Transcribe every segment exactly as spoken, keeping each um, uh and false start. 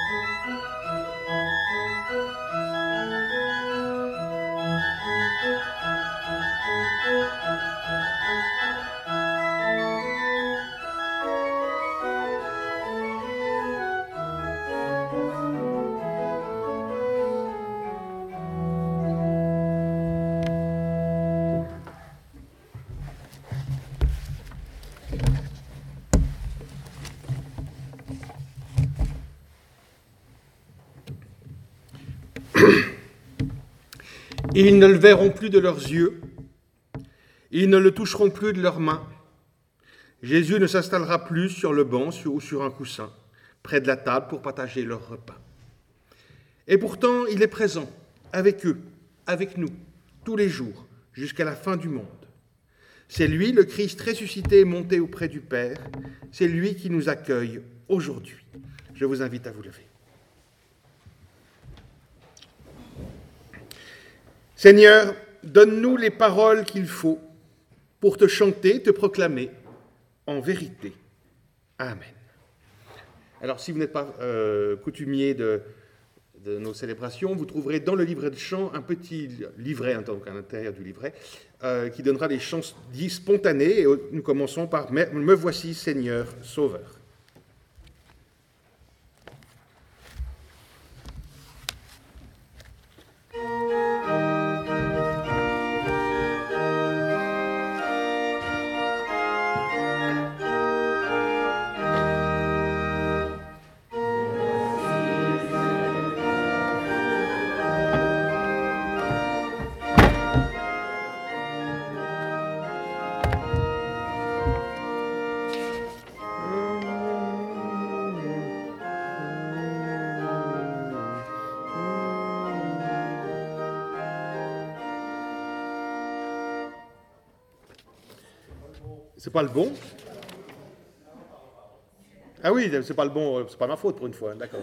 Ils ne le verront plus de leurs yeux, ils ne le toucheront plus de leurs mains. Jésus ne s'installera plus sur le banc ou sur un coussin, près de la table pour partager leur repas. Et pourtant, il est présent, avec eux, avec nous, tous les jours, jusqu'à la fin du monde. C'est lui, le Christ ressuscité et monté auprès du Père, c'est lui qui nous accueille aujourd'hui. Je vous invite à vous lever. Seigneur, donne-nous les paroles qu'il faut pour te chanter, te proclamer en vérité. Amen. Alors, si vous n'êtes pas euh, coutumier de, de nos célébrations, vous trouverez dans le livret de chants un petit livret, donc à l'intérieur du livret, euh, qui donnera des chants dits spontanés. Et nous commençons par « Me voici, Seigneur, Sauveur ». C'est pas le bon? Ah oui, c'est pas le bon, c'est pas ma faute pour une fois, d'accord.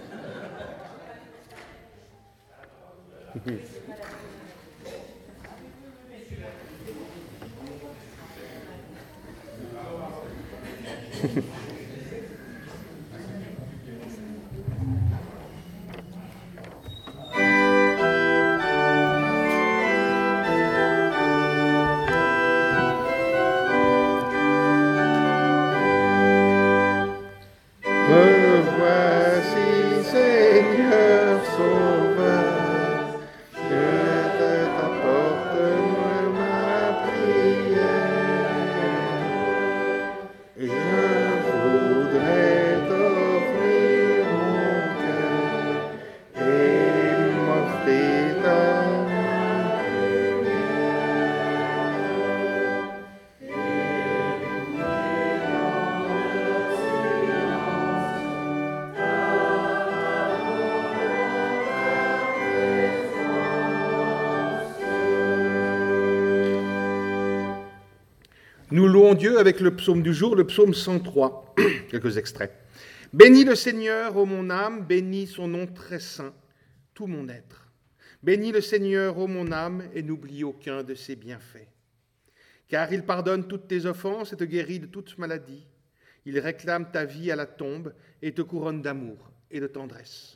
Nous louons Dieu avec le psaume du jour, le psaume cent trois, quelques extraits. « Bénis le Seigneur, ô mon âme, bénis son nom très saint, tout mon être. Bénis le Seigneur, ô mon âme, et n'oublie aucun de ses bienfaits. Car il pardonne toutes tes offenses et te guérit de toute maladie. Il réclame ta vie à la tombe et te couronne d'amour et de tendresse.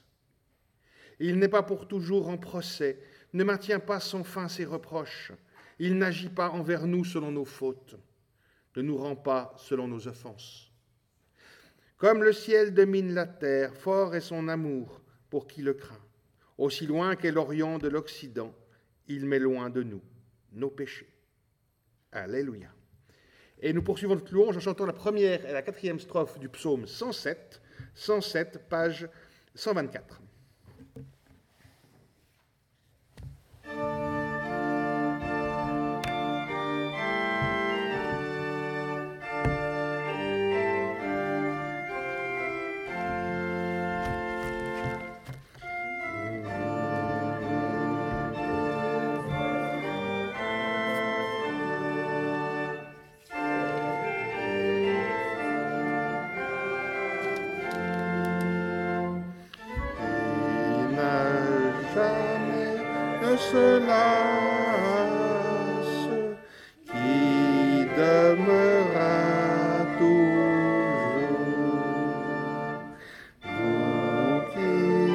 Il n'est pas pour toujours en procès, ne maintient pas sans fin ses reproches. Il n'agit pas envers nous selon nos fautes. Ne nous rend pas selon nos offenses. Comme le ciel domine la terre, fort est son amour pour qui le craint. Aussi loin qu'est l'Orient de l'Occident, il met loin de nous nos péchés. Alléluia. Et nous poursuivons notre louange en chantant la première et la quatrième strophe du psaume cent sept, cent sept, page cent vingt-quatre. Se lasse, qui demeurera toujours, vous qui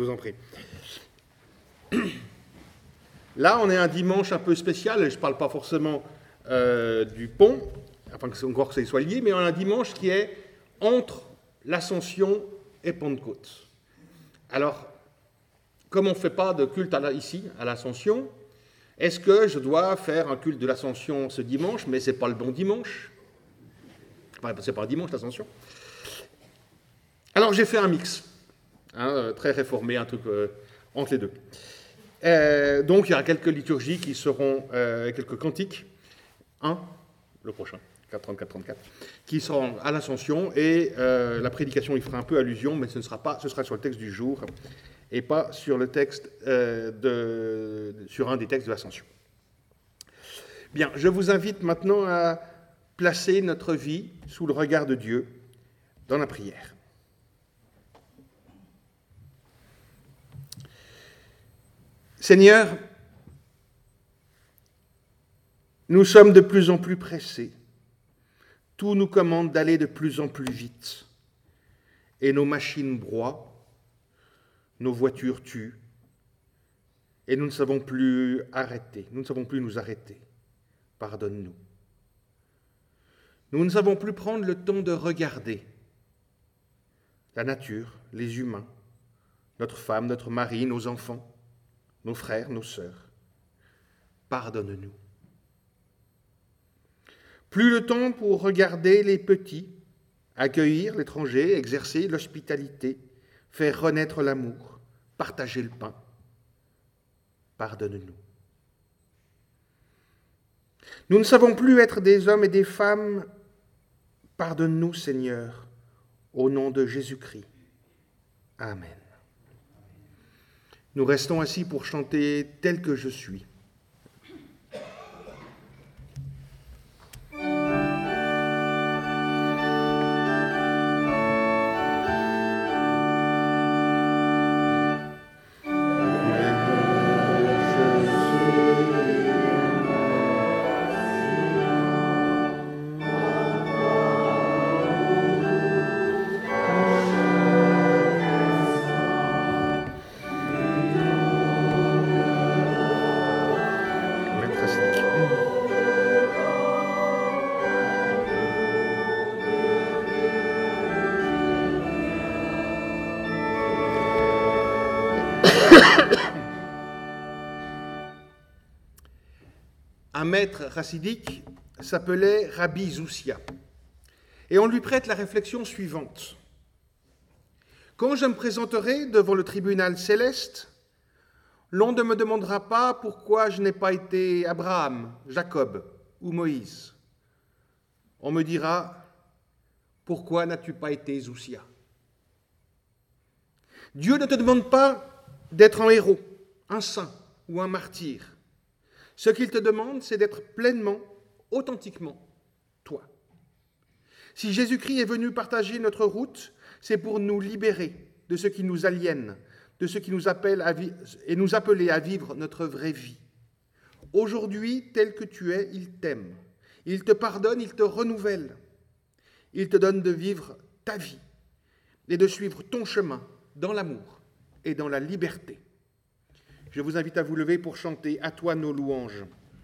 vous en prie. Là, on est un dimanche un peu spécial, je ne parle pas forcément euh, du pont, enfin encore que ça soit lié, mais on a un dimanche qui est entre l'Ascension et Pentecôte. Alors, comme on ne fait pas de culte à la, ici, à l'Ascension, est-ce que je dois faire un culte de l'Ascension ce dimanche, mais ce n'est pas le bon dimanche? Enfin, ce n'est pas un dimanche, l'Ascension. Alors, j'ai fait un mix, hein, très réformé, un truc euh, entre les deux. Euh, donc, il y aura quelques liturgies qui seront, euh, quelques cantiques, un, le prochain, quatre trente-quatre trente-quatre, qui seront à l'Ascension, et euh, la prédication y fera un peu allusion, mais ce ne sera pas, ce sera sur le texte du jour, et pas sur le texte euh, de, sur un des textes de l'Ascension. Bien, je vous invite maintenant à placer notre vie sous le regard de Dieu dans la prière. Seigneur, nous sommes de plus en plus pressés. Tout nous commande d'aller de plus en plus vite. Et nos machines broient, nos voitures tuent, et nous ne savons plus arrêter, nous ne savons plus nous arrêter. Pardonne-nous. Nous ne savons plus prendre le temps de regarder la nature, les humains, notre femme, notre mari, nos enfants, nos frères, nos sœurs. Pardonne-nous. Plus le temps pour regarder les petits, accueillir l'étranger, exercer l'hospitalité, faire renaître l'amour, partager le pain. Pardonne-nous. Nous ne savons plus être des hommes et des femmes. Pardonne-nous, Seigneur, au nom de Jésus-Christ. Amen. Nous restons assis pour chanter « Tel que je suis ». Un maître chassidique s'appelait Rabbi Zoussia, et on lui prête la réflexion suivante. Quand je me présenterai devant le tribunal céleste, l'on ne me demandera pas pourquoi je n'ai pas été Abraham, Jacob ou Moïse. On me dira, pourquoi n'as-tu pas été Zoussia? Dieu ne te demande pas d'être un héros, un saint ou un martyr. Ce qu'il te demande, c'est d'être pleinement, authentiquement, toi. Si Jésus-Christ est venu partager notre route, c'est pour nous libérer de ce qui nous aliène, de ce qui nous appelle à vivre, et nous appeler à vivre notre vraie vie. Aujourd'hui, tel que tu es, il t'aime. Il te pardonne, il te renouvelle. Il te donne de vivre ta vie et de suivre ton chemin dans l'amour et dans la liberté. Je vous invite à vous lever pour chanter « À toi nos louanges ».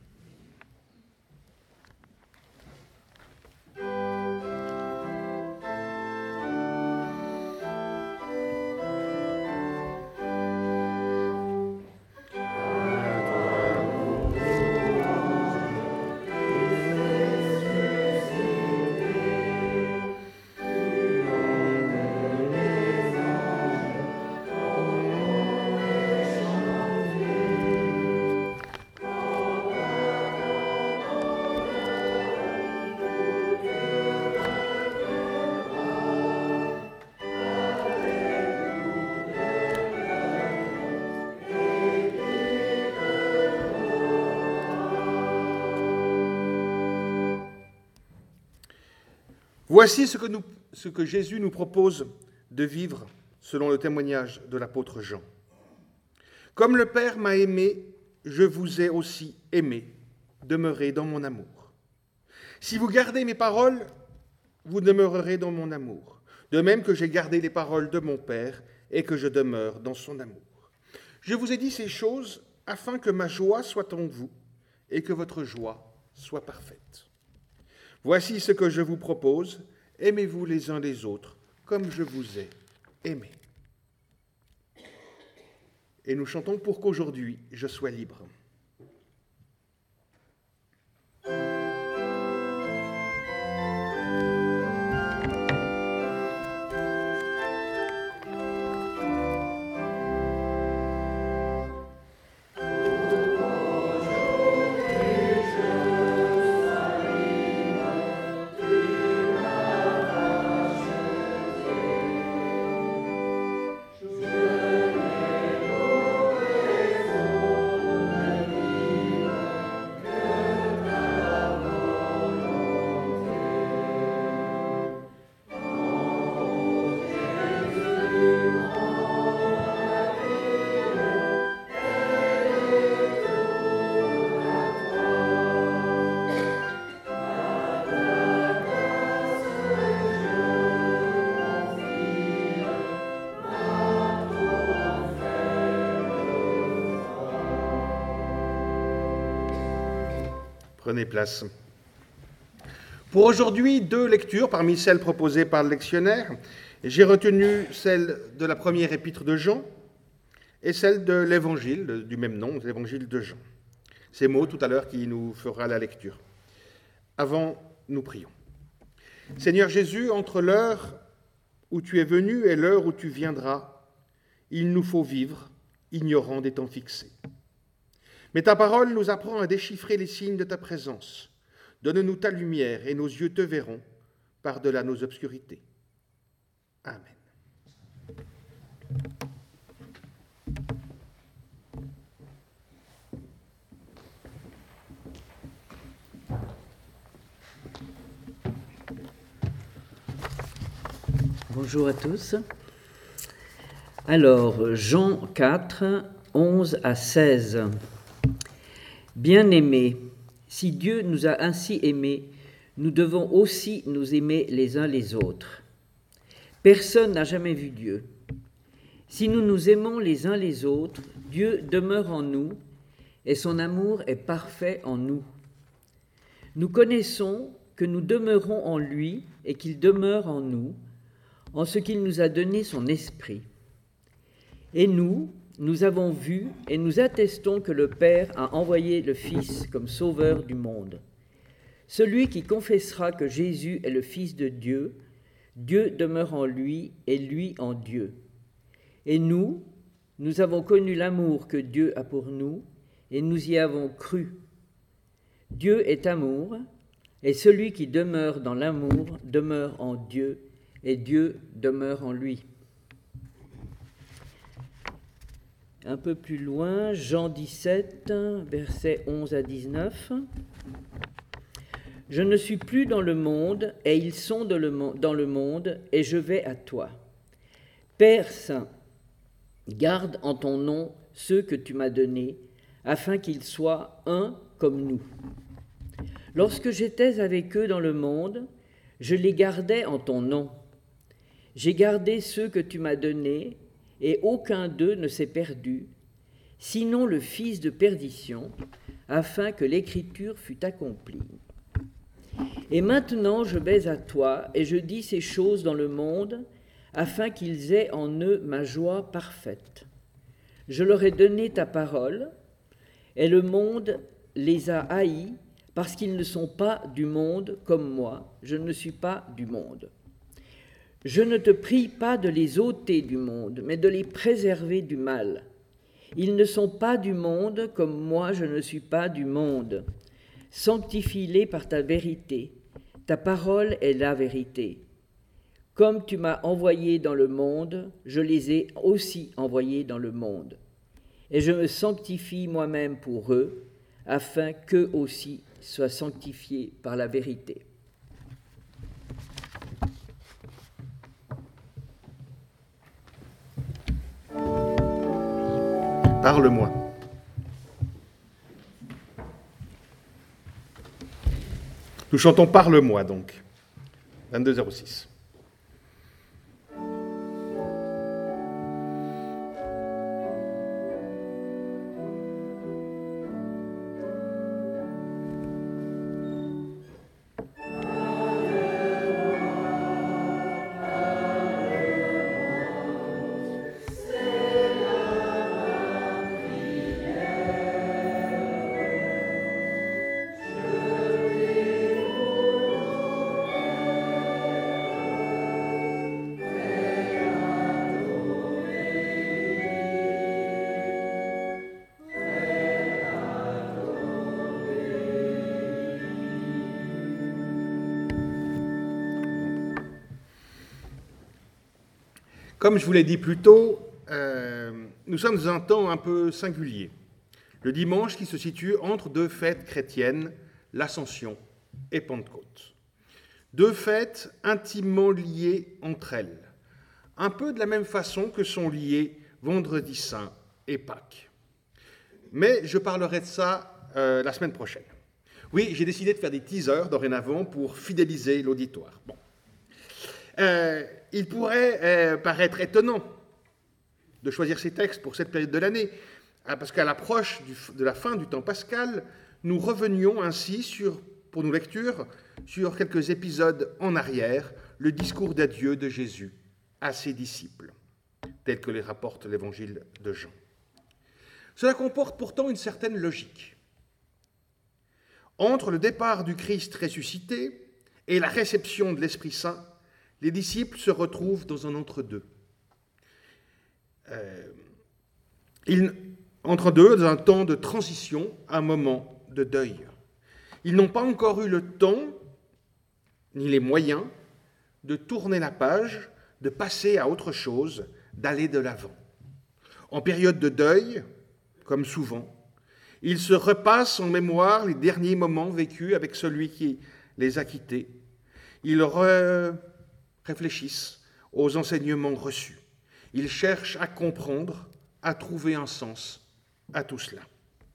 Voici ce que, nous, ce que Jésus nous propose de vivre selon le témoignage de l'apôtre Jean. Comme le Père m'a aimé, je vous ai aussi aimé. Demeurez dans mon amour. Si vous gardez mes paroles, vous demeurerez dans mon amour. De même que j'ai gardé les paroles de mon Père et que je demeure dans son amour. Je vous ai dit ces choses afin que ma joie soit en vous et que votre joie soit parfaite. Voici ce que je vous propose, aimez-vous les uns les autres comme je vous ai aimé. Et nous chantons pour qu'aujourd'hui je sois libre. Prenez place. Pour aujourd'hui, deux lectures parmi celles proposées par le lectionnaire. J'ai retenu celle de la première épître de Jean et celle de l'évangile du même nom, l'évangile de Jean. Ces mots tout à l'heure qui nous fera la lecture. Avant, nous prions. Seigneur Jésus, entre l'heure où tu es venu et l'heure où tu viendras, il nous faut vivre, ignorant des temps fixés. Mais ta parole nous apprend à déchiffrer les signes de ta présence. Donne-nous ta lumière et nos yeux te verront par-delà nos obscurités. Amen. Bonjour à tous. Alors, Jean quatre, onze à seize. Bien-aimés, si Dieu nous a ainsi aimés, nous devons aussi nous aimer les uns les autres. Personne n'a jamais vu Dieu. Si nous nous aimons les uns les autres, Dieu demeure en nous et son amour est parfait en nous. Nous connaissons que nous demeurons en lui et qu'il demeure en nous, en ce qu'il nous a donné son esprit. Et nous, nous avons vu et nous attestons que le Père a envoyé le Fils comme sauveur du monde. Celui qui confessera que Jésus est le Fils de Dieu, Dieu demeure en lui et lui en Dieu. Et nous, nous avons connu l'amour que Dieu a pour nous et nous y avons cru. Dieu est amour, et celui qui demeure dans l'amour demeure en Dieu et Dieu demeure en lui. Un peu plus loin, Jean dix-sept, versets onze à dix-neuf. « Je ne suis plus dans le monde, et ils sont dans le monde, et je vais à toi. Père Saint, garde en ton nom ceux que tu m'as donnés, afin qu'ils soient un comme nous. Lorsque j'étais avec eux dans le monde, je les gardais en ton nom. J'ai gardé ceux que tu m'as donnés, et aucun d'eux ne s'est perdu, sinon le fils de perdition, afin que l'écriture fût accomplie. Et maintenant je vais à toi, et je dis ces choses dans le monde, afin qu'ils aient en eux ma joie parfaite. Je leur ai donné ta parole, et le monde les a haïs, parce qu'ils ne sont pas du monde comme moi, je ne suis pas du monde. Je ne te prie pas de les ôter du monde, mais de les préserver du mal. Ils ne sont pas du monde, comme moi je ne suis pas du monde. Sanctifie-les par ta vérité. Ta parole est la vérité. Comme tu m'as envoyé dans le monde, je les ai aussi envoyés dans le monde. Et je me sanctifie moi-même pour eux, afin qu'eux aussi soient sanctifiés par la vérité. » Parle-moi. Nous chantons Parle-moi donc, vingt-deux zéro six. Comme je vous l'ai dit plus tôt, euh, nous sommes dans un temps un peu singulier. Le dimanche qui se situe entre deux fêtes chrétiennes, l'Ascension et Pentecôte. Deux fêtes intimement liées entre elles, un peu de la même façon que sont liés Vendredi Saint et Pâques. Mais je parlerai de ça euh, la semaine prochaine. Oui, j'ai décidé de faire des teasers dorénavant pour fidéliser l'auditoire. Bon. Euh, il pourrait euh, paraître étonnant de choisir ces textes pour cette période de l'année, parce qu'à l'approche du, de la fin du temps pascal, nous revenions ainsi sur, pour nos lectures, sur quelques épisodes en arrière, le discours d'adieu de Jésus à ses disciples, tel que les rapporte l'évangile de Jean. Cela comporte pourtant une certaine logique. Entre le départ du Christ ressuscité et la réception de l'Esprit Saint, les disciples se retrouvent dans un entre-deux. Euh, ils, entre deux, dans un temps de transition, un moment de deuil. Ils n'ont pas encore eu le temps, ni les moyens, de tourner la page, de passer à autre chose, d'aller de l'avant. En période de deuil, comme souvent, ils se repassent en mémoire les derniers moments vécus avec celui qui les a quittés. Ils re- réfléchissent aux enseignements reçus. Ils cherchent à comprendre, à trouver un sens à tout cela.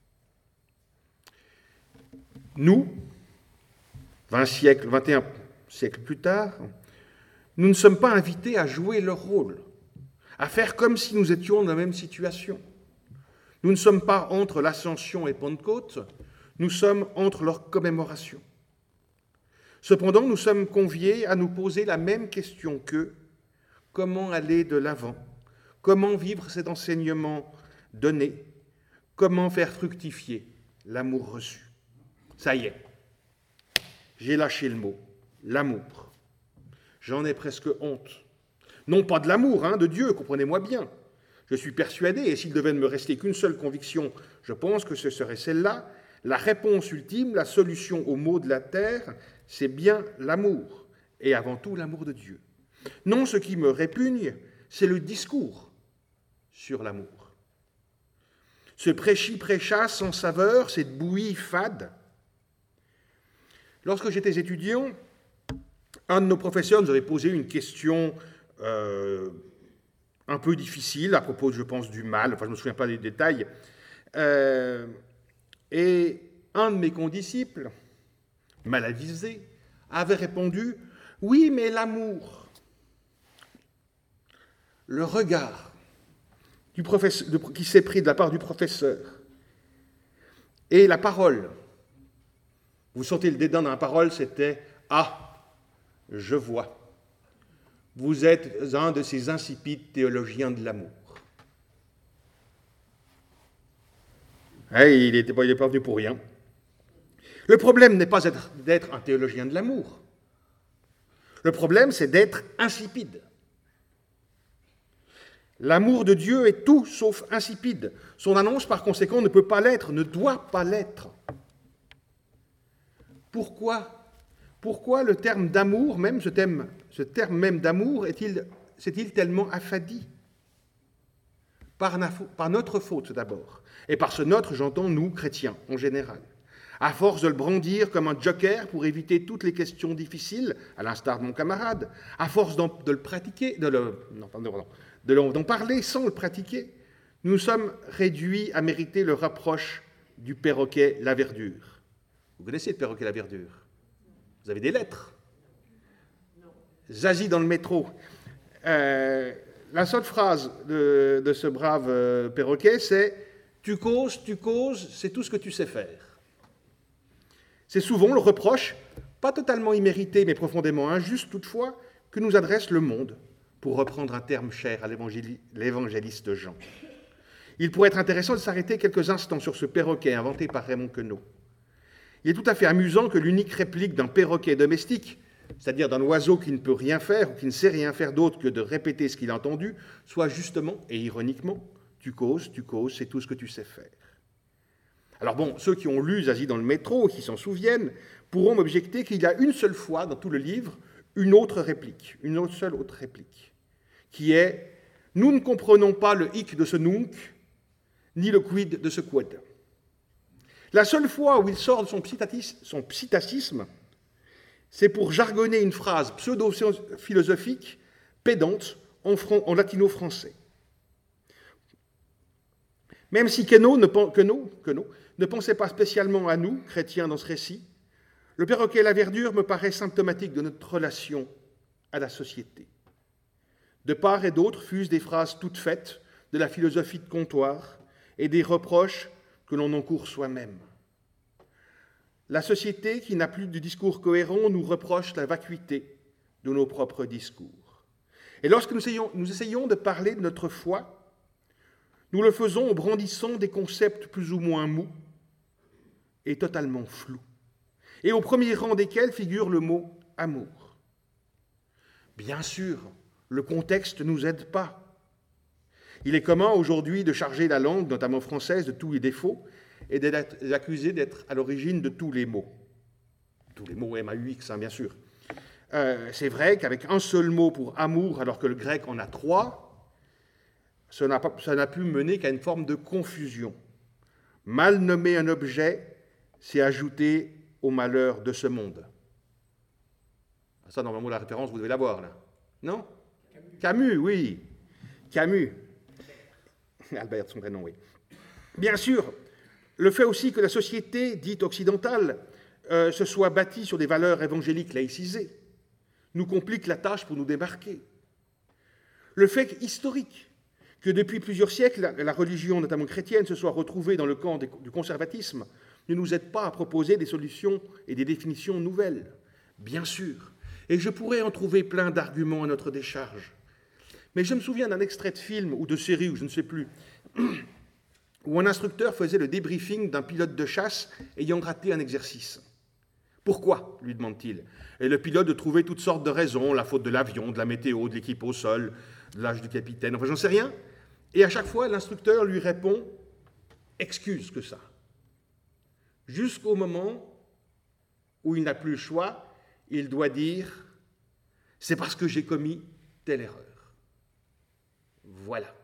Nous, vingt siècles, vingt et un siècles plus tard, nous ne sommes pas invités à jouer leur rôle, à faire comme si nous étions dans la même situation. Nous ne sommes pas entre l'Ascension et Pentecôte, nous sommes entre leurs commémorations. Cependant, nous sommes conviés à nous poser la même question qu'eux, comment aller de l'avant, comment vivre cet enseignement donné, comment faire fructifier l'amour reçu. Ça y est, j'ai lâché le mot, l'amour. J'en ai presque honte. Non pas de l'amour, hein, de Dieu, comprenez-moi bien. Je suis persuadé, et s'il devait ne me rester qu'une seule conviction, je pense que ce serait celle-là, la réponse ultime, la solution aux maux de la terre, c'est bien l'amour, et avant tout l'amour de Dieu. Non, ce qui me répugne, c'est le discours sur l'amour. Ce prêchi-prêcha sans saveur, cette bouillie fade. Lorsque j'étais étudiant, un de nos professeurs nous avait posé une question euh, un peu difficile à propos, je pense, du mal, enfin je ne me souviens pas des détails, euh, et un de mes condisciples, mal avisé, avait répondu « Oui, mais l'amour, le regard du professeur, de, qui s'est pris de la part du professeur et la parole. » Vous sentez le dédain dans la parole, c'était « Ah, je vois. Vous êtes un de ces insipides théologiens de l'amour. » Hey, il n'est pas, pas venu pour rien. Le problème n'est pas d'être, d'être un théologien de l'amour. Le problème, c'est d'être insipide. L'amour de Dieu est tout sauf insipide. Son annonce, par conséquent, ne peut pas l'être, ne doit pas l'être. Pourquoi ? Pourquoi le terme d'amour, même ce terme, ce terme même d'amour, est-il, s'est-il tellement affadi ? Par, par notre faute d'abord. Et par ce notre, j'entends nous, chrétiens, en général. À force de le brandir comme un joker pour éviter toutes les questions difficiles, à l'instar de mon camarade, à force de le pratiquer, de, le, non, pardon, de d'en parler sans le pratiquer, nous sommes réduits à mériter le reproche du perroquet la verdure. Vous connaissez le perroquet la verdure ? Vous avez des lettres. Zazie dans le métro. Euh, la seule phrase de, de ce brave euh, perroquet, c'est « Tu causes, tu causes, c'est tout ce que tu sais faire ». C'est souvent le reproche, pas totalement immérité, mais profondément injuste toutefois, que nous adresse le monde, pour reprendre un terme cher à l'évangéliste Jean. Il pourrait être intéressant de s'arrêter quelques instants sur ce perroquet inventé par Raymond Queneau. Il est tout à fait amusant que l'unique réplique d'un perroquet domestique, c'est-à-dire d'un oiseau qui ne peut rien faire ou qui ne sait rien faire d'autre que de répéter ce qu'il a entendu, soit justement et ironiquement « tu causes, tu causes, c'est tout ce que tu sais faire ». Alors bon, ceux qui ont lu Zazie dans le métro, qui s'en souviennent, pourront m'objecter qu'il y a une seule fois dans tout le livre une autre réplique, une autre, seule autre réplique, qui est nous ne comprenons pas le hic de ce nunc, ni le quid de ce quod. La seule fois où il sort de son, psittatis, son psittacisme, c'est pour jargonner une phrase pseudo-philosophique, pédante, en, en latino-français. Même si Queneau ne, Queneau, Queneau ne pensait pas spécialement à nous, chrétiens, dans ce récit, le perroquet La Verdure me paraît symptomatique de notre relation à la société. De part et d'autre fusent des phrases toutes faites de la philosophie de comptoir et des reproches que l'on encourt soi-même. La société, qui n'a plus de discours cohérent, nous reproche la vacuité de nos propres discours. Et lorsque nous essayons, nous essayons de parler de notre foi, nous le faisons en brandissant des concepts plus ou moins mous et totalement flous, et au premier rang desquels figure le mot « amour ». Bien sûr, le contexte ne nous aide pas. Il est commun aujourd'hui de charger la langue, notamment française, de tous les défauts et d'accuser d'être à l'origine de tous les mots. Tous les mots M A U X, hein, bien sûr. Euh, c'est vrai qu'avec un seul mot pour amour, alors que le grec en a trois, ça n'a, pas, ça n'a pu mener qu'à une forme de confusion. Mal nommer un objet, c'est ajouter au malheur de ce monde. Ça, normalement, la référence, vous devez l'avoir, là. Non ? Camus, Camus oui. Camus. Albert, son prénom, oui. Bien sûr, le fait aussi que la société dite occidentale euh, se soit bâtie sur des valeurs évangéliques laïcisées nous complique la tâche pour nous démarquer. Le fait historique que depuis plusieurs siècles, la, la religion, notamment chrétienne, se soit retrouvée dans le camp des, du conservatisme ne nous aide pas à proposer des solutions et des définitions nouvelles, bien sûr. Et je pourrais en trouver plein d'arguments à notre décharge. Mais je me souviens d'un extrait de film ou de série, ou je ne sais plus, où un instructeur faisait le débriefing d'un pilote de chasse ayant raté un exercice. Pourquoi ? Lui demande-t-il. Et le pilote de trouver toutes sortes de raisons, la faute de l'avion, de la météo, de l'équipe au sol, de l'âge du capitaine, enfin j'en sais rien. Et à chaque fois, l'instructeur lui répond « excuse que ça ». Jusqu'au moment où il n'a plus le choix, il doit dire « c'est parce que j'ai commis telle erreur ». Voilà.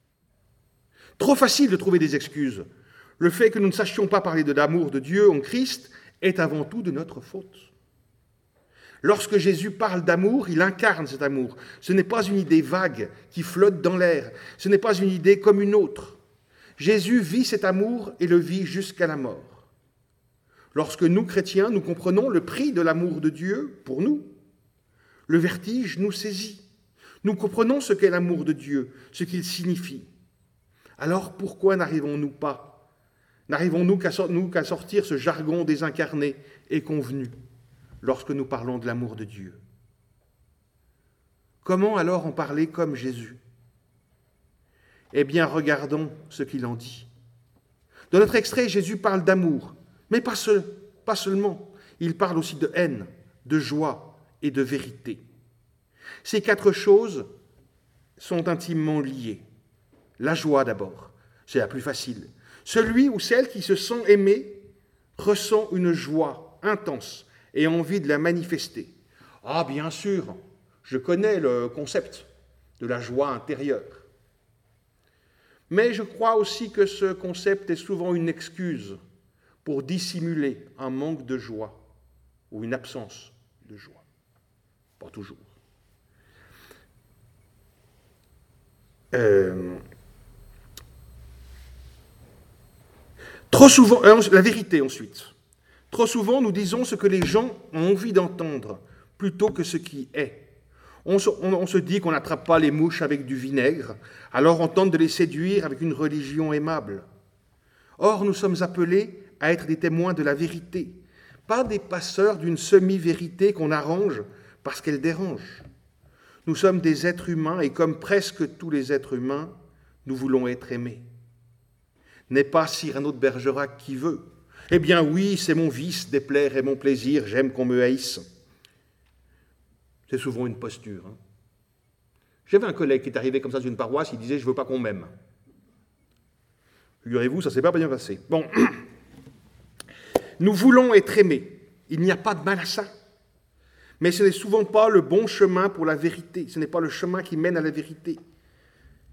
Trop facile de trouver des excuses. Le fait que nous ne sachions pas parler de l'amour de Dieu en Christ est avant tout de notre faute. Lorsque Jésus parle d'amour, il incarne cet amour. Ce n'est pas une idée vague qui flotte dans l'air. Ce n'est pas une idée comme une autre. Jésus vit cet amour et le vit jusqu'à la mort. Lorsque nous, chrétiens, nous comprenons le prix de l'amour de Dieu pour nous, le vertige nous saisit. Nous comprenons ce qu'est l'amour de Dieu, ce qu'il signifie. Alors pourquoi n'arrivons-nous pas, n'arrivons-nous qu'à, nous qu'à sortir ce jargon désincarné et convenu lorsque nous parlons de l'amour de Dieu ? Comment alors en parler comme Jésus ? Eh bien, regardons ce qu'il en dit. Dans notre extrait, Jésus parle d'amour, mais pas, seul, pas seulement. Il parle aussi de haine, de joie et de vérité. Ces quatre choses sont intimement liées. La joie d'abord, c'est la plus facile. Celui ou celle qui se sent aimé ressent une joie intense et a envie de la manifester. Ah, bien sûr, je connais le concept de la joie intérieure. Mais je crois aussi que ce concept est souvent une excuse pour dissimuler un manque de joie ou une absence de joie. Pas toujours. Euh, trop souvent, la vérité ensuite. Trop souvent, nous disons ce que les gens ont envie d'entendre plutôt que ce qui est. On se, on, on se dit qu'on n'attrape pas les mouches avec du vinaigre, alors on tente de les séduire avec une religion aimable. Or, nous sommes appelés à être des témoins de la vérité, pas des passeurs d'une semi-vérité qu'on arrange parce qu'elle dérange. Nous sommes des êtres humains et comme presque tous les êtres humains, nous voulons être aimés. N'est pas Cyrano de Bergerac qui veut. Eh bien oui, c'est mon vice, déplaire et mon plaisir, j'aime qu'on me haïsse. C'est souvent une posture. Hein. J'avais un collègue qui est arrivé comme ça dans une paroisse, il disait « je ne veux pas qu'on m'aime ». Figurez-vous, ça ne s'est pas bien passé. Bon, nous voulons être aimés. Il n'y a pas de mal à ça. Mais ce n'est souvent pas le bon chemin pour la vérité. Ce n'est pas le chemin qui mène à la vérité.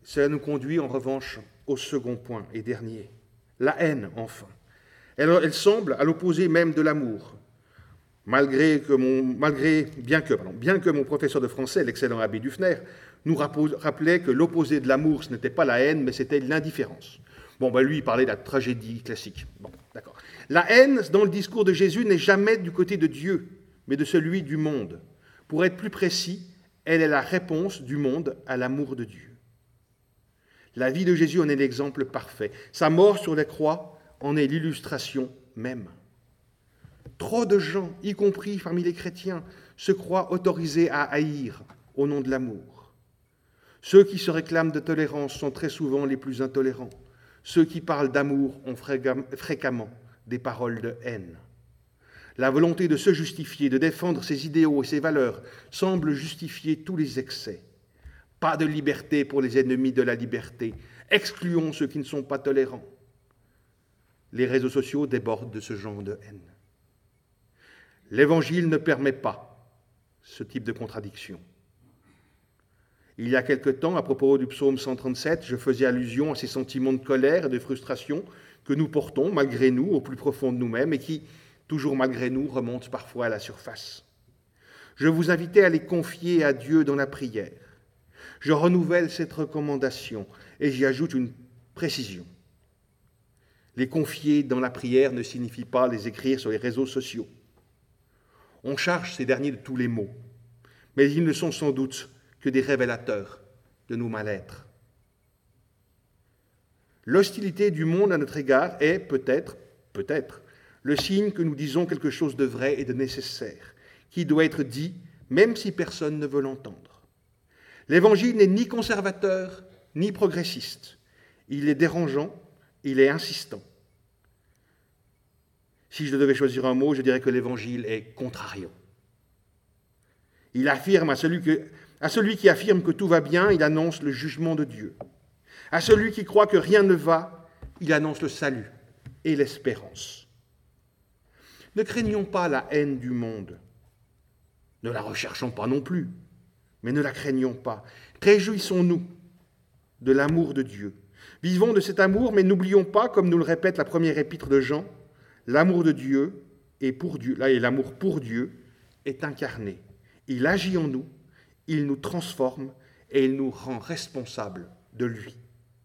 Cela nous conduit en revanche au second point et dernier, la haine enfin. Elle, elle semble à l'opposé même de l'amour. Malgré que mon, malgré, bien, que, pardon, bien que mon professeur de français, l'excellent abbé Dufner, nous rappelait que l'opposé de l'amour, ce n'était pas la haine, mais c'était l'indifférence. Bon, ben lui, il parlait de la tragédie classique. Bon, d'accord. La haine, dans le discours de Jésus, n'est jamais du côté de Dieu, mais de celui du monde. Pour être plus précis, elle est la réponse du monde à l'amour de Dieu. La vie de Jésus en est l'exemple parfait. Sa mort sur la croix en est l'illustration même. Trop de gens, y compris parmi les chrétiens, se croient autorisés à haïr au nom de l'amour. Ceux qui se réclament de tolérance sont très souvent les plus intolérants. Ceux qui parlent d'amour ont fréquemment des paroles de haine. La volonté de se justifier, de défendre ses idéaux et ses valeurs semble justifier tous les excès. Pas de liberté pour les ennemis de la liberté. Excluons ceux qui ne sont pas tolérants. Les réseaux sociaux débordent de ce genre de haine. L'Évangile ne permet pas ce type de contradiction. Il y a quelque temps, à propos du psaume cent trente-sept, je faisais allusion à ces sentiments de colère et de frustration que nous portons, malgré nous, au plus profond de nous-mêmes, et qui, toujours malgré nous, remontent parfois à la surface. Je vous invitais à les confier à Dieu dans la prière. Je renouvelle cette recommandation et j'y ajoute une précision. Les confier dans la prière ne signifie pas les écrire sur les réseaux sociaux. On charge ces derniers de tous les maux, mais ils ne sont sans doute que des révélateurs de nos mal-être. L'hostilité du monde à notre égard est peut-être, peut-être, le signe que nous disons quelque chose de vrai et de nécessaire, qui doit être dit même si personne ne veut l'entendre. L'Évangile n'est ni conservateur ni progressiste. Il est dérangeant, il est insistant. Si je devais choisir un mot, je dirais que l'Évangile est contrariant. Il affirme à celui, que, à celui qui affirme que tout va bien, il annonce le jugement de Dieu. À celui qui croit que rien ne va, il annonce le salut et l'espérance. Ne craignons pas la haine du monde. Ne la recherchons pas non plus, mais ne la craignons pas. Réjouissons-nous de l'amour de Dieu. Vivons de cet amour, mais n'oublions pas, comme nous le répète la première épître de Jean, l'amour de Dieu et pour Dieu, là, et l'amour pour Dieu est incarné. Il agit en nous, il nous transforme et il nous rend responsables de lui.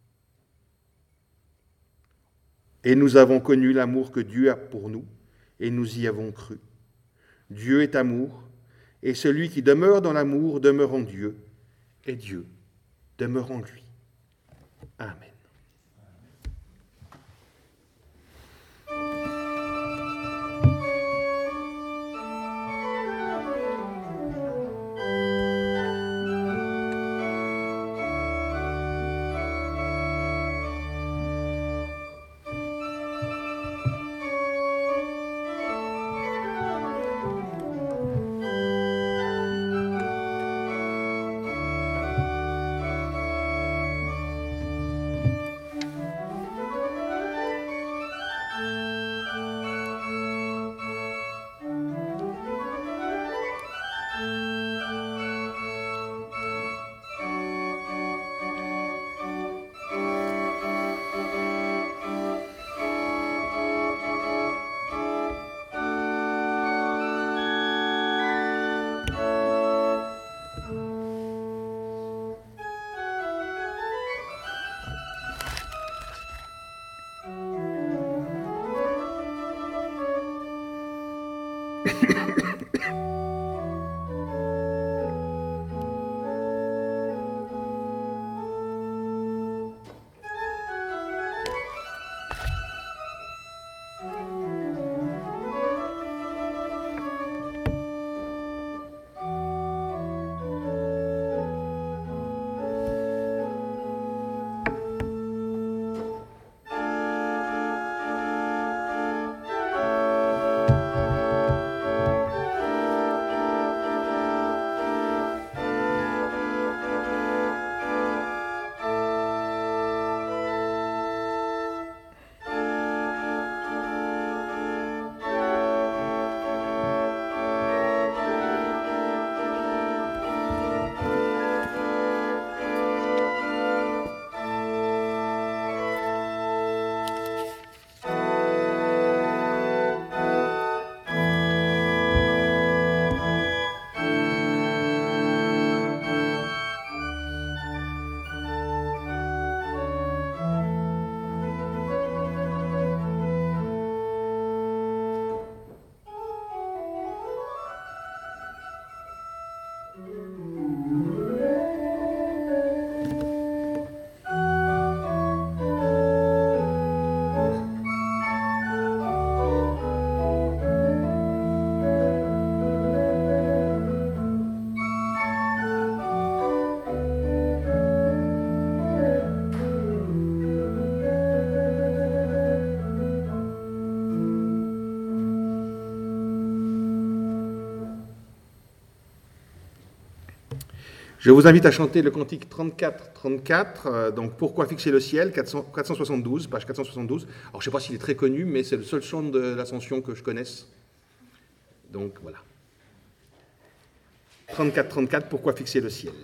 Et nous avons connu l'amour que Dieu a pour nous et nous y avons cru. Dieu est amour et celui qui demeure dans l'amour demeure en Dieu et Dieu demeure en lui. Amen. Je vous invite à chanter le cantique trente-quatre trente-quatre, euh, donc Pourquoi fixer le ciel, quatre cents, quatre cent soixante-douze, page quatre cent soixante-douze. Alors je ne sais pas s'il est très connu, mais c'est le seul chant de l'Ascension que je connaisse. Donc voilà. trente-quatre trente-quatre, Pourquoi fixer le ciel.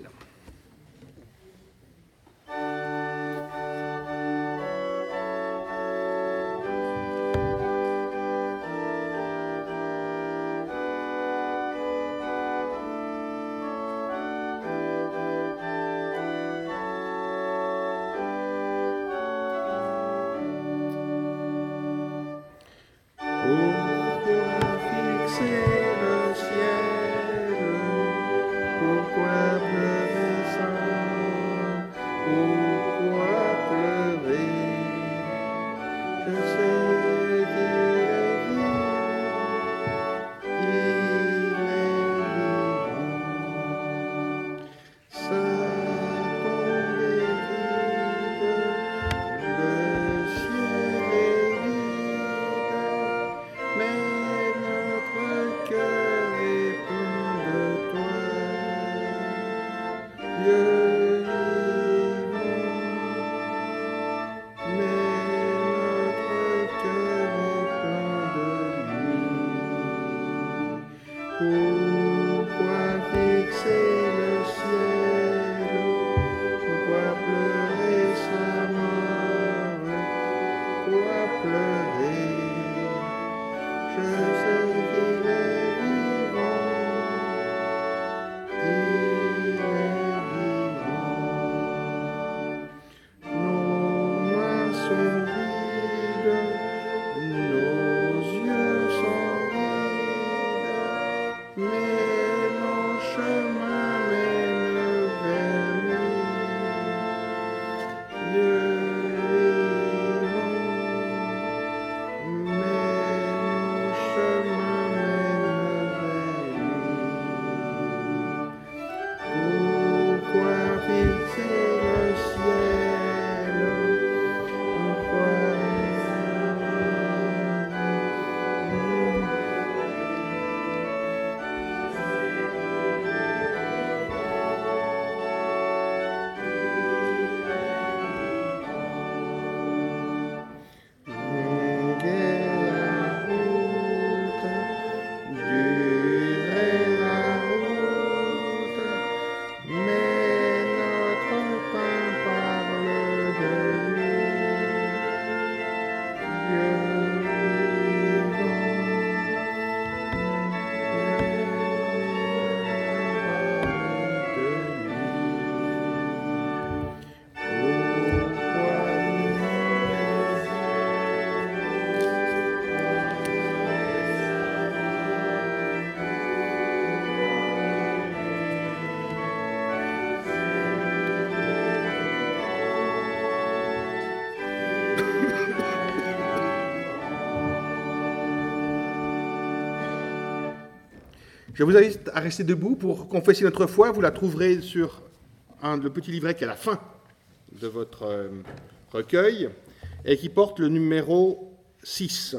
Je vous invite à rester debout pour confesser notre foi. Vous la trouverez sur un, le petit livret qui est à la fin de votre euh, recueil et qui porte le numéro six.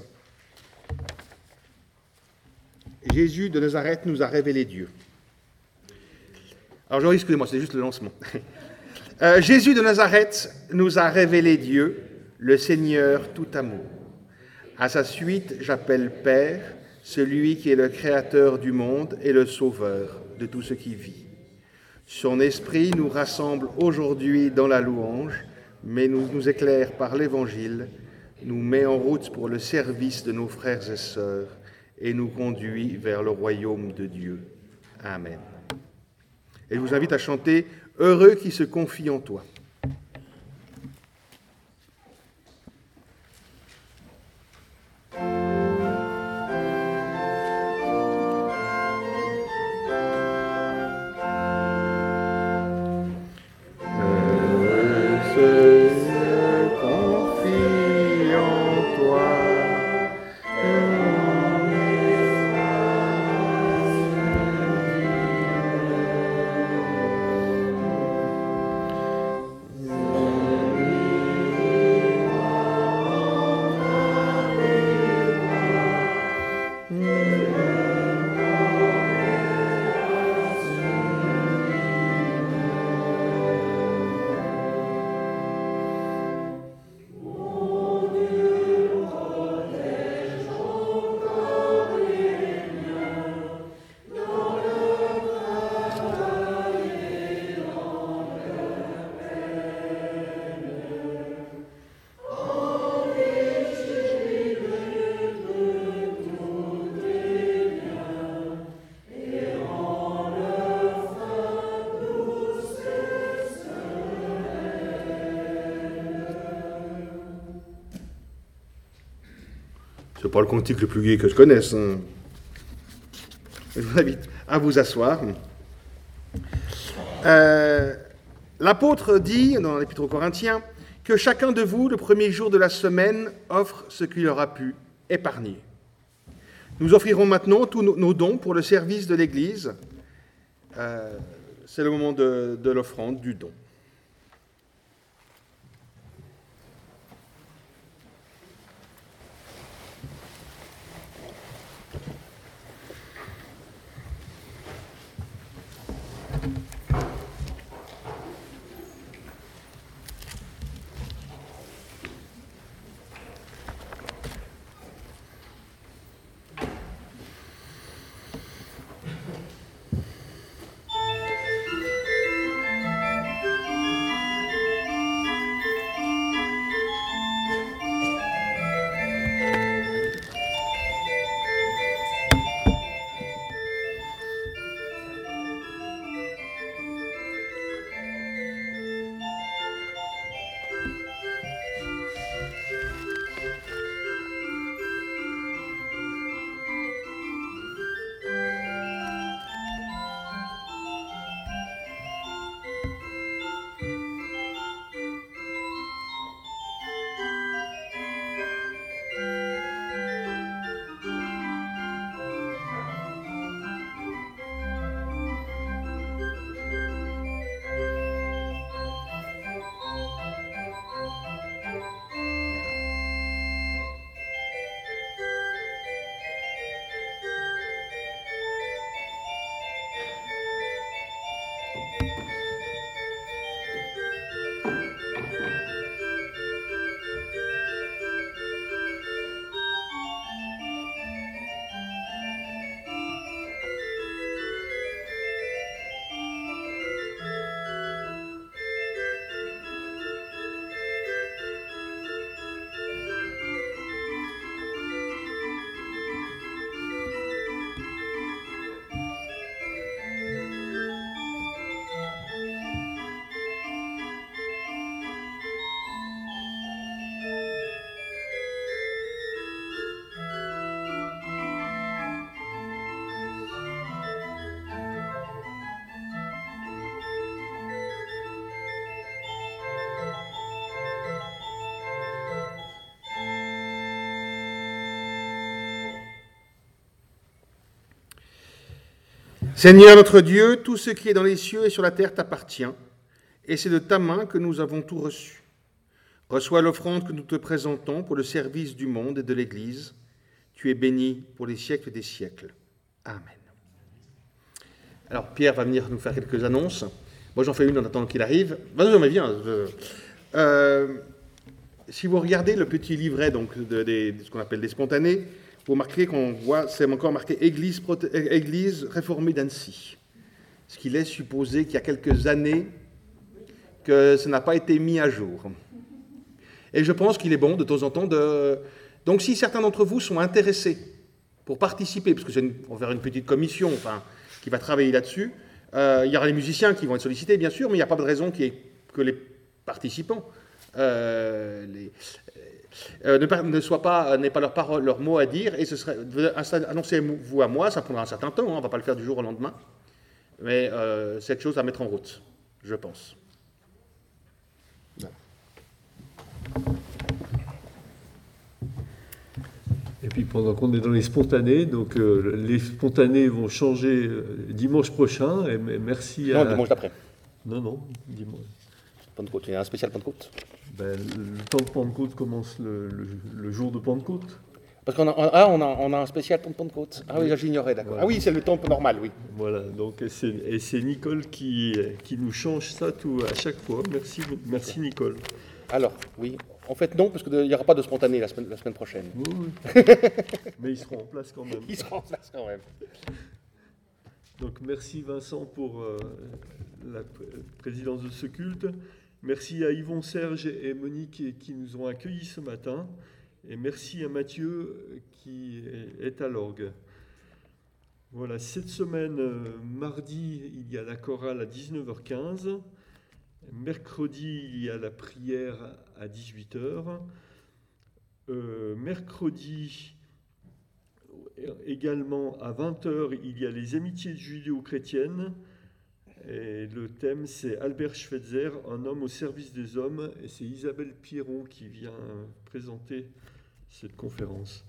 Jésus de Nazareth nous a révélé Dieu. Alors, Jean, excusez-moi, c'est juste le lancement. Euh, Jésus de Nazareth nous a révélé Dieu, le Seigneur tout amour. À sa suite, j'appelle Père, celui qui est le Créateur du monde et le Sauveur de tout ce qui vit. Son esprit nous rassemble aujourd'hui dans la louange, mais nous, nous éclaire par l'Évangile, nous met en route pour le service de nos frères et sœurs et nous conduit vers le royaume de Dieu. Amen. Et je vous invite à chanter « Heureux qui se confie en toi ». C'est pas le cantique le plus gai que je connaisse. Hein. Je vous invite à vous asseoir. Euh, L'apôtre dit, dans l'Épître aux Corinthiens, que chacun de vous, le premier jour de la semaine, offre ce qu'il aura pu épargner. Nous offrirons maintenant tous nos, nos dons pour le service de l'Église. Euh, c'est le moment de, de l'offrande, du don. Seigneur notre Dieu, tout ce qui est dans les cieux et sur la terre t'appartient, et c'est de ta main que nous avons tout reçu. Reçois l'offrande que nous te présentons pour le service du monde et de l'Église. Tu es béni pour les siècles des siècles. Amen. Alors Pierre va venir nous faire quelques annonces. Moi j'en fais une en attendant qu'il arrive. Ben, non mais viens. Euh, euh, si vous regardez le petit livret donc, de, de, de ce qu'on appelle des spontanés, vous remarquerez qu'on voit, c'est encore marqué Église, Église réformée d'Annecy. Ce qui laisse supposer qu'il y a quelques années que ça n'a pas été mis à jour. Et je pense qu'il est bon de temps en temps de... Donc si certains d'entre vous sont intéressés pour participer, parce que c'est une... on va faire une petite commission enfin, qui va travailler là-dessus, euh, il y aura les musiciens qui vont être sollicités, bien sûr, mais il n'y a pas de raison qu'il y ait que les participants euh, les... Euh, ne, ne soient pas, n'aient pas leur parole, leur mot à dire, et ce serait, annoncez-vous à moi, ça prendra un certain temps, hein, on ne va pas le faire du jour au lendemain, mais euh, c'est quelque chose à mettre en route, je pense. Et puis pendant qu'on est dans les spontanés, donc euh, les spontanés vont changer euh, dimanche prochain, et merci à... Non, dimanche d'après. Non, non, dimanche. Pentecôte, il y a un spécial Pentecôte. Ben, le temps de Pentecôte commence le, le, le jour de Pentecôte. Parce qu'on a, ah, on a, on a un spécial temps de Pentecôte. Ah oui, j'ignorais, d'accord. Voilà. Ah oui, c'est le temps normal, oui. Voilà, donc et c'est, et c'est Nicole qui, qui nous change ça tout, à chaque fois. Merci, merci Nicole. Alors, oui. En fait, non, parce qu'il n'y aura pas de spontané la semaine, la semaine prochaine. Oui, oui. Mais ils seront en place quand même. Ils seront en place quand même. Donc merci Vincent pour euh, la présidence de ce culte. Merci à Yvon, Serge et Monique qui nous ont accueillis ce matin. Et merci à Mathieu qui est à l'orgue. Voilà, cette semaine, mardi, il y a la chorale à dix-neuf heures quinze. Mercredi, il y a la prière à dix-huit heures. Euh, mercredi, également à vingt heures, il y a les amitiés judéo-chrétiennes. Et le thème, c'est Albert Schweitzer, un homme au service des hommes. Et c'est Isabelle Pierron qui vient présenter cette conférence.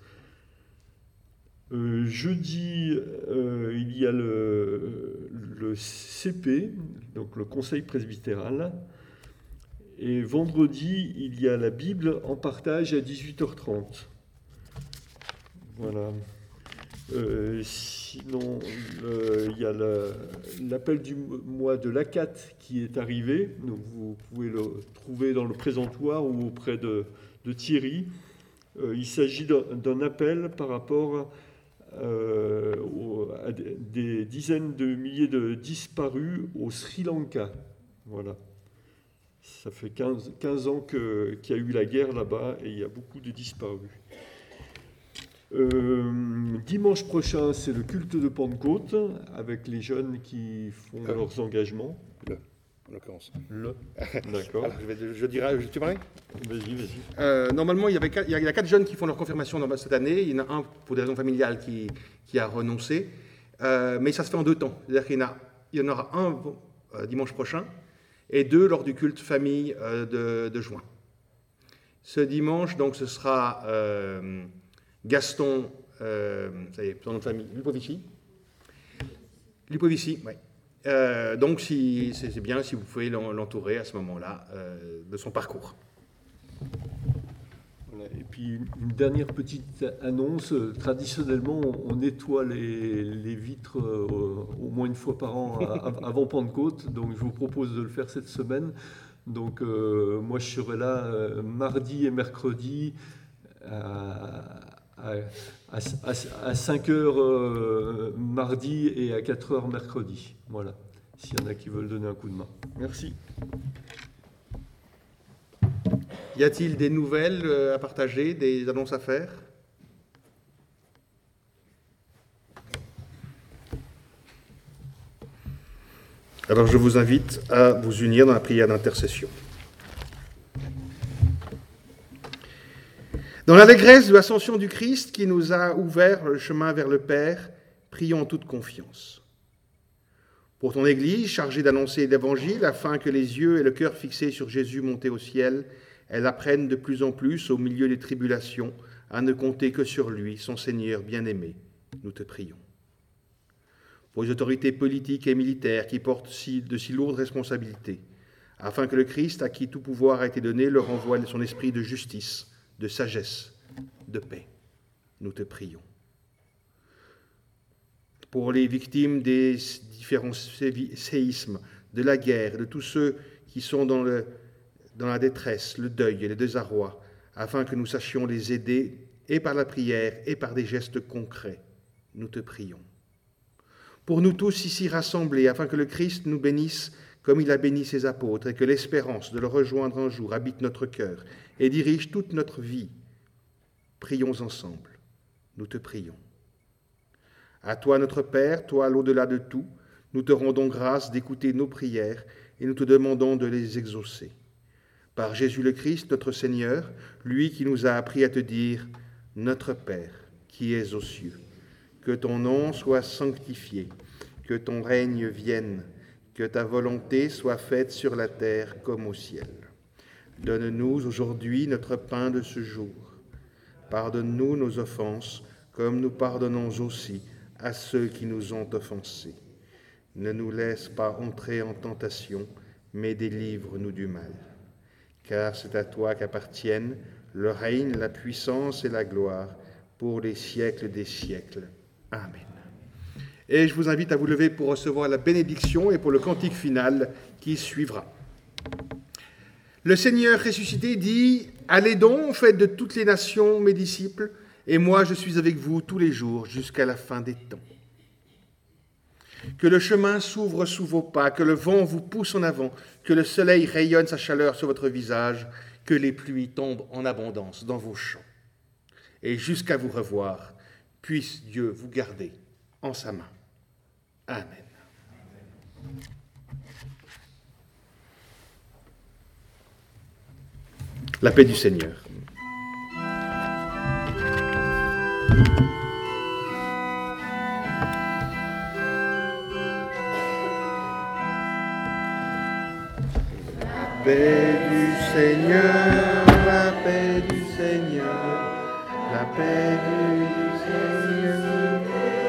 Euh, jeudi, euh, il y a le, le C P, donc le Conseil presbytéral. Et vendredi, il y a la Bible en partage à dix-huit heures trente. Voilà. Euh, sinon, euh, il y a le, l'appel du mois de l'A C A T qui est arrivé. Donc vous pouvez le trouver dans le présentoir ou auprès de, de Thierry. Euh, il s'agit d'un, d'un appel par rapport euh, au, à des, des dizaines de milliers de disparus au Sri Lanka. Voilà. Ça fait quinze, quinze ans que, qu'il y a eu la guerre là-bas et il y a beaucoup de disparus. Euh, dimanche prochain, c'est le culte de Pentecôte avec les jeunes qui font euh, leurs engagements. Le, en l'occurrence. Le. D'accord. Alors, je, vais, je dirais, tu parais ? Vas-y, vas-y. Euh, normalement, il y, avait quatre, il y a quatre jeunes qui font leur confirmation dans, cette année. Il y en a un pour des raisons familiales qui, qui a renoncé. Euh, mais ça se fait en deux temps. C'est-à-dire qu'il y en, a, il y en aura un euh, dimanche prochain et deux lors du culte famille euh, de, de juin. Ce dimanche, donc, ce sera euh, Gaston, euh, ça y est, son nom de famille, Lupovici. Lupovici, oui. Euh, donc, si, c'est, c'est bien si vous pouvez l'entourer à ce moment-là euh, de son parcours. Voilà. Et puis, une dernière petite annonce. Traditionnellement, on nettoie les, les vitres euh, au moins une fois par an avant Pentecôte. Donc, je vous propose de le faire cette semaine. Donc, euh, moi, je serai là euh, mardi et mercredi à, à, à, à cinq heures euh, mardi et à quatre heures mercredi. Voilà, s'il y en a qui veulent donner un coup de main. Merci. Y a-t-il des nouvelles à partager, des annonces à faire ? Alors je vous invite à vous unir dans la prière d'intercession. Dans l'allégresse de l'ascension du Christ qui nous a ouvert le chemin vers le Père, prions en toute confiance. Pour ton Église, chargée d'annoncer l'Évangile, afin que les yeux et le cœur fixés sur Jésus monté au ciel, elle apprenne de plus en plus, au milieu des tribulations, à ne compter que sur lui, son Seigneur bien-aimé. Nous te prions. Pour les autorités politiques et militaires qui portent si, de si lourdes responsabilités, afin que le Christ, à qui tout pouvoir a été donné, leur envoie son esprit de justice, de sagesse, de paix. Nous te prions. Pour les victimes des différents séismes, de la guerre, de tous ceux qui sont dans, le, dans la détresse, le deuil et le désarroi, afin que nous sachions les aider, et par la prière, et par des gestes concrets, nous te prions. Pour nous tous ici rassemblés, afin que le Christ nous bénisse comme il a béni ses apôtres, et que l'espérance de le rejoindre un jour habite notre cœur et dirige toute notre vie, prions ensemble, nous te prions. À toi, notre Père, toi, l'au-delà de tout, nous te rendons grâce d'écouter nos prières et nous te demandons de les exaucer. Par Jésus le Christ, notre Seigneur, lui qui nous a appris à te dire « Notre Père, qui es aux cieux, que ton nom soit sanctifié, que ton règne vienne, que ta volonté soit faite sur la terre comme au ciel. Donne-nous aujourd'hui notre pain de ce jour. Pardonne-nous nos offenses, comme nous pardonnons aussi à ceux qui nous ont offensés. Ne nous laisse pas entrer en tentation, mais délivre-nous du mal. Car c'est à toi qu'appartiennent le règne, la puissance et la gloire pour les siècles des siècles. Amen. Et je vous invite à vous lever pour recevoir la bénédiction et pour le cantique final qui suivra. Le Seigneur ressuscité dit « Allez donc, faites de toutes les nations mes disciples, et moi je suis avec vous tous les jours jusqu'à la fin des temps. » Que le chemin s'ouvre sous vos pas, que le vent vous pousse en avant, que le soleil rayonne sa chaleur sur votre visage, que les pluies tombent en abondance dans vos champs. Et jusqu'à vous revoir, puisse Dieu vous garder en sa main. Amen. La paix du Seigneur. paix du Seigneur, la paix du Seigneur, la paix du Seigneur.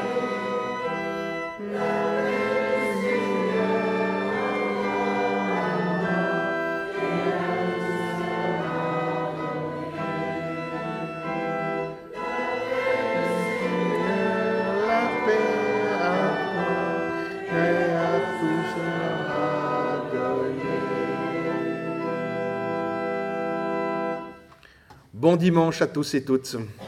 La paix à toi et à tous sera donnée. Bon dimanche à tous et toutes.